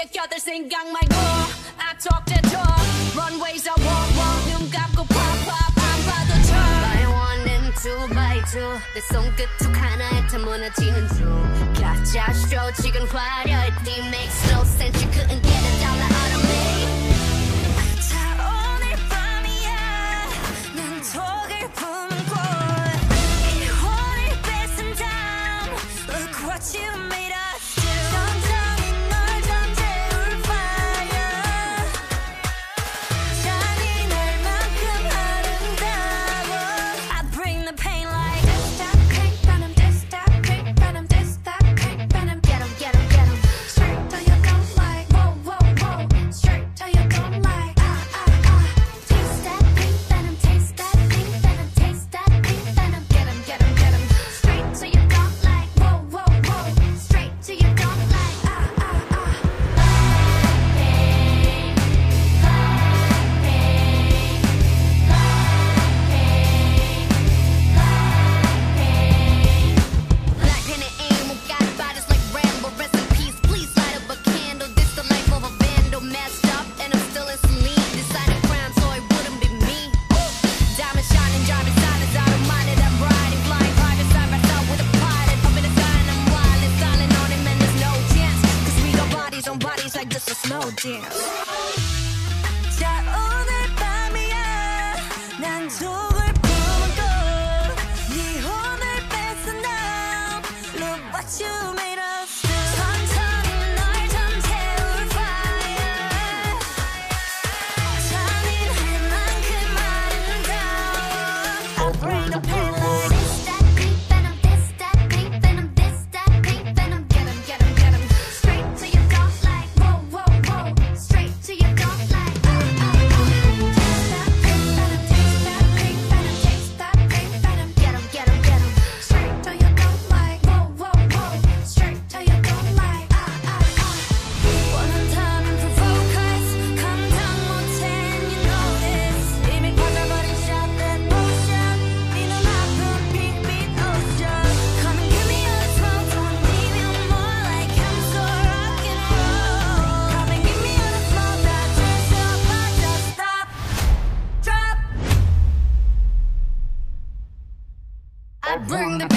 너의 곁을 생각 말고 I talk that talk Runways I walk 눈 감고 pop 안 봐도 쳐 By one and two by two 내 손끝 툭 하나에 다 무너지는 중 가짜 쇼 지금 화려해 It makes no sense You couldn't get a dollar out of me 자 오늘 밤이야 난 독을 품은 꽃 이 혼을 뺏은 다음 Look what you made us do 천천히 널 잠재울 fire 잔인할 만큼 아름다워 I bring the pain like This that pink venom This that pink venom This that pink venom Get 'em, get 'em, get 'em Straight till you don't like Whoa, whoa, whoa Straight till you don't like Taste that pink venom Taste that pink venom Taste that pink venom Get 'em, get 'em, get 'em Straight till you don't like Whoa, whoa, whoa Straight till you don't like Black pen and aim, who got bodies like Rambo. Rest in peace, please light up a candle. This the life of a vandal, messed up, and I'm still in some lean. Deciding crime, so it wouldn't be me. Diamond shining, driving silence, I don't mind it. I'm riding, flying private side by side with a pilot. Up in the sky and I'm wildin', styling on him, and there's no chance. 'Cause we got bodies on bodies like this a slow dance. 자 오늘 밤이야 난 독을 품은 꽃네 혼을 뺏은 다음 Look what you made us do 천천히 널 잠재울 fire 잔인할 만큼 아름다워 I bring the pain like This that pink venom, this that pink venom, this that pink venom. Get 'em, get 'em, get 'em Straight till you don't like, Whoa, whoa, whoa straight till you don't like. Taste that pink venom Taste that pink venom Taste that pink venom Get 'em, get 'em, get 'em. Straight till you don't like Whoa, whoa, whoa Straight till you don't like 원한다면 provoke us 감당 못해 and you know this 이미 퍼져버린 shot that potion 네 눈앞은 big beat ocean Come and give me all the smoke don't need me more like I'm so rock and roll Come and give me all the smoke that just up I just stop drop I bring the